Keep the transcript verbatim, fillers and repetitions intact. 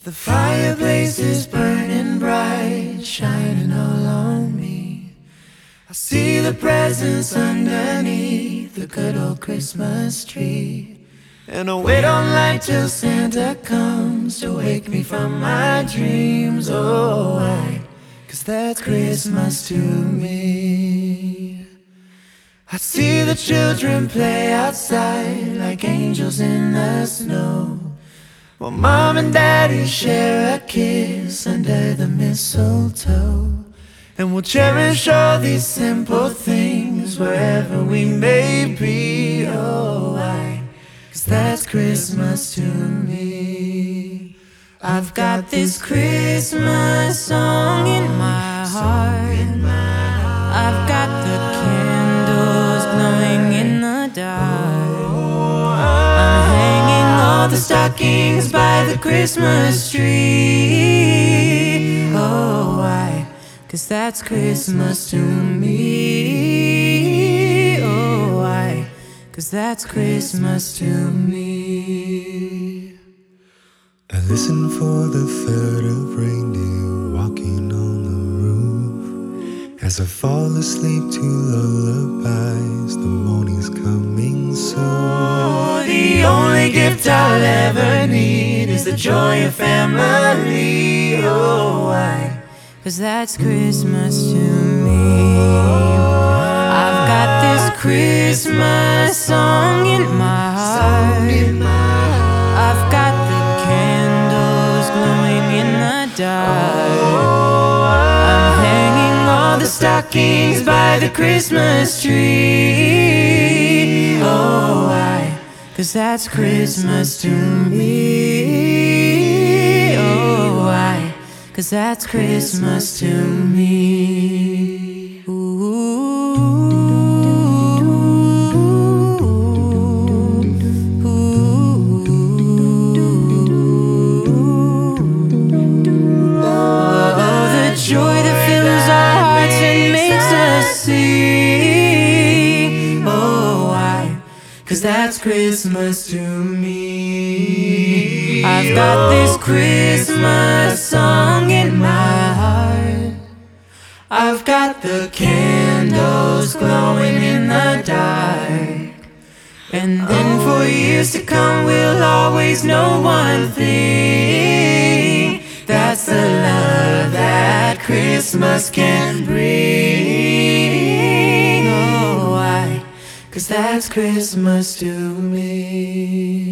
The fireplace is burning bright, shining all on me. I see the presents underneath the good old Christmas tree. And I wait on light till Santa comes to wake me from my dreams. Oh, why? 'Cause that's Christmas to me. I see the children play outside like angels in the snow, while Mom and Daddy share a kiss under the mistletoe. And we'll cherish all these simple things wherever we may be. Oh, why? 'Cause that's Christmas to me. I've got this Christmas song in my heart. I've got the candles glowing in the dark. I'm hanging all the stockings by the Christmas tree. Oh, why? 'Cause that's Christmas to me. Oh, why? 'Cause that's Christmas to me. I listen for the third of reindeer walking on the roof. As I fall asleep to lullabies, the morning's coming soon. Oh, the only gift I'll ever need is the joy of family. Oh, why? 'Cause that's Christmas to me. I've got this Christmas song in my heart. I've got the candles glowing in the dark. I'm hanging all the stockings by the Christmas tree. Oh, why? 'Cause that's Christmas to me. Oh, why? 'Cause that's Christmas to me. Ooh. Joy that fills our hearts and makes us sing. Oh, why? 'Cause that's Christmas to me. I've got this Christmas song in my heart. I've got the candles glowing in the dark. And then for years to come we'll always know one thing. That's the love that Christmas can bring. Oh, why? 'Cause that's Christmas to me.